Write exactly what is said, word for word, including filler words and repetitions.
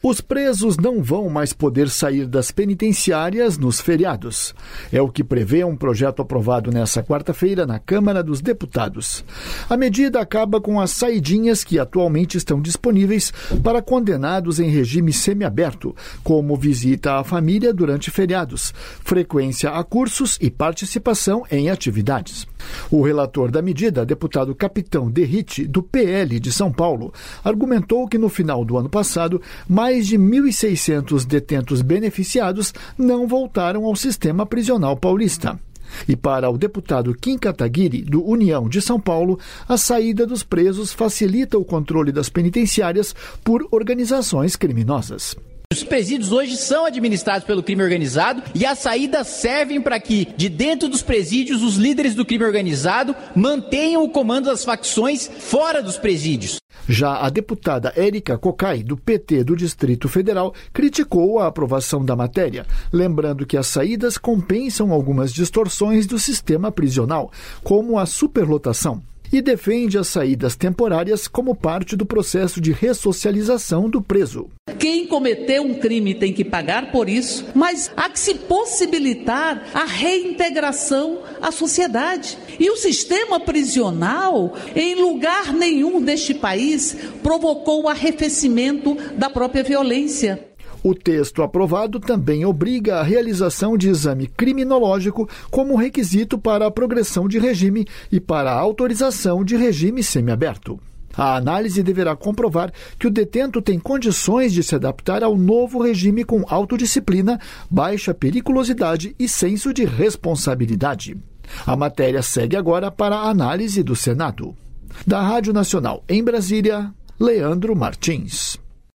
Os presos não vão mais poder sair das penitenciárias nos feriados. É o que prevê um projeto aprovado nesta quarta-feira na Câmara dos Deputados. A medida acaba com as saidinhas que atualmente estão disponíveis para condenados em regime semiaberto, como visita à família durante feriados, frequência a cursos e participação em atividades. O relator da medida, deputado Capitão Derrite, do P L de São Paulo, argumentou que no final do ano passado, mais de mil e seiscentos detentos beneficiados não voltaram ao sistema prisional paulista. E para o deputado Kim Kataguiri, do União de São Paulo, a saída dos presos facilita o controle das penitenciárias por organizações criminosas. Os presídios hoje são administrados pelo crime organizado e as saídas servem para que, de dentro dos presídios, os líderes do crime organizado mantenham o comando das facções fora dos presídios. Já a deputada Érica Cocai, do P T do Distrito Federal, criticou a aprovação da matéria, lembrando que as saídas compensam algumas distorções do sistema prisional, como a superlotação, e defende as saídas temporárias como parte do processo de ressocialização do preso. Quem cometeu um crime tem que pagar por isso, mas há que se possibilitar a reintegração à sociedade. E o sistema prisional, em lugar nenhum deste país, provocou o arrefecimento da própria violência. O texto aprovado também obriga a realização de exame criminológico como requisito para a progressão de regime e para a autorização de regime semiaberto. A análise deverá comprovar que o detento tem condições de se adaptar ao novo regime com autodisciplina, baixa periculosidade e senso de responsabilidade. A matéria segue agora para a análise do Senado. Da Rádio Nacional em Brasília, Leandro Martins.